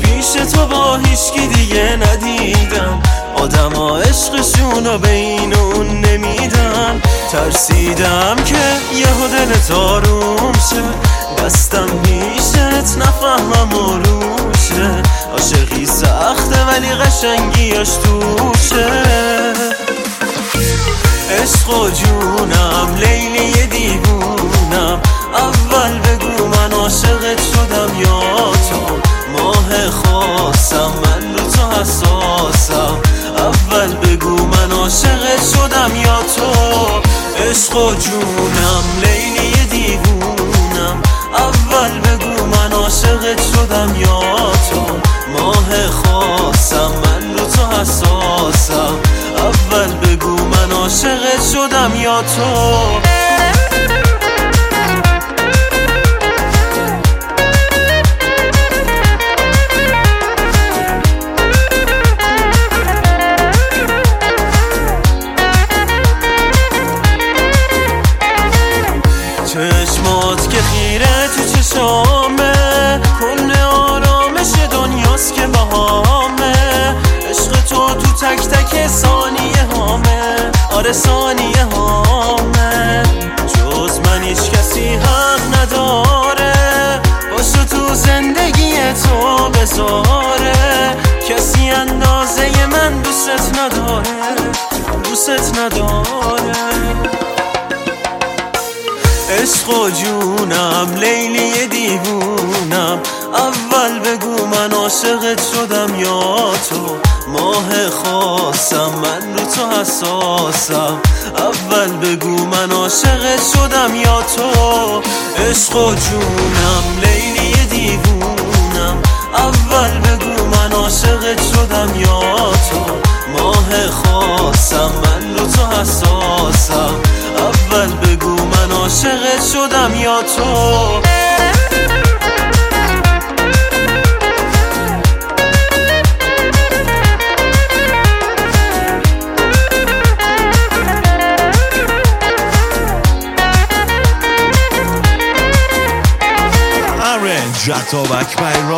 پیش تو با هیچکی دیگه ندیدم، آدما عشقشونو بین اون نمیدم. ترسیدم که یهو دلت آروم شه، دستم پیشت نفهمم و روشه. عاشقی سخته ولی قشنگیاش توشه. عشق و جونم لیلی دیوونم، اول بگو من عاشقت شدم یا تو. ماه خاصم من رو تو حساسم، اول بگو من عاشقت شدم یا تو. عشق و جونم لیلی دیوونم، اول بگو من عاشقت شدم یا تو. ماه خاصم من رو تو حساسم، اول بگو من عاشقت شدم یا تو. چشمات که خیره تو چشامه، کنه آرامش دنیاست که بهامه. عشق تو تک تک ثانیه هامه، آره ثانیه هامه. جز من هیچ کسی حق نداره باشو تو زندگی تو بذاره. کسی اندازه من دوست نداره، دوست نداره. عشق و جونم لیلی دیوونم، اول بگو من عاشقت شدم یا تو. ماه خاصم من رو تو حساسم، اول بگو من عاشقت شدم یا تو. عشق و جونم لیلی دیوونم، اول بگو من عاشقت شدم یا تو. ماه خاصم من رو تو حساسم، اول بگو من عاشقت شدم یا تو. Arrange Atobak by